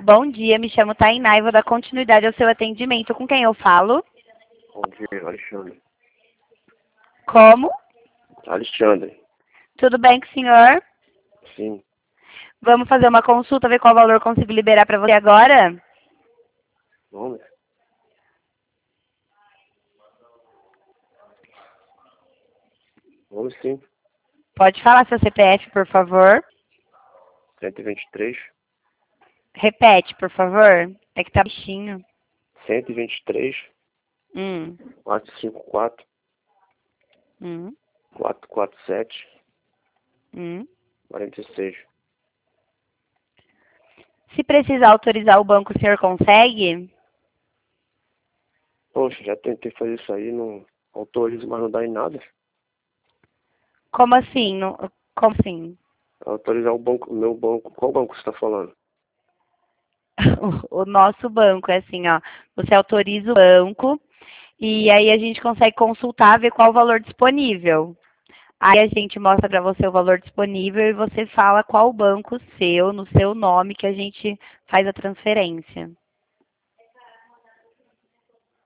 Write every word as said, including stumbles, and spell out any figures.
Bom dia, me chamo Tainá e vou dar continuidade ao seu atendimento. Com quem eu falo? Bom dia, Alexandre. Como? Alexandre. Tudo bem com o senhor? Sim. Vamos fazer uma consulta, ver qual valor eu consigo liberar para você agora? Vamos. Vamos sim. Pode falar seu C P F, por favor? cento e vinte e três. Repete, por favor. É que tá baixinho. cento e vinte e três. Hum. quatrocentos e cinquenta e quatro. Hum. quatrocentos e quarenta e sete. Hum. quarenta e seis. Se precisar autorizar o banco, o senhor consegue? Poxa, já tentei fazer isso aí, não autorizo, mas não dá em nada. Como assim? Não- Como assim? Autorizar o banco, o meu banco. Qual banco você está falando? O o nosso banco é assim, ó. Você autoriza o banco e aí a gente consegue consultar, ver qual o valor disponível. Aí a gente mostra para você o valor disponível e você fala qual banco seu, no seu nome, que a gente faz a transferência.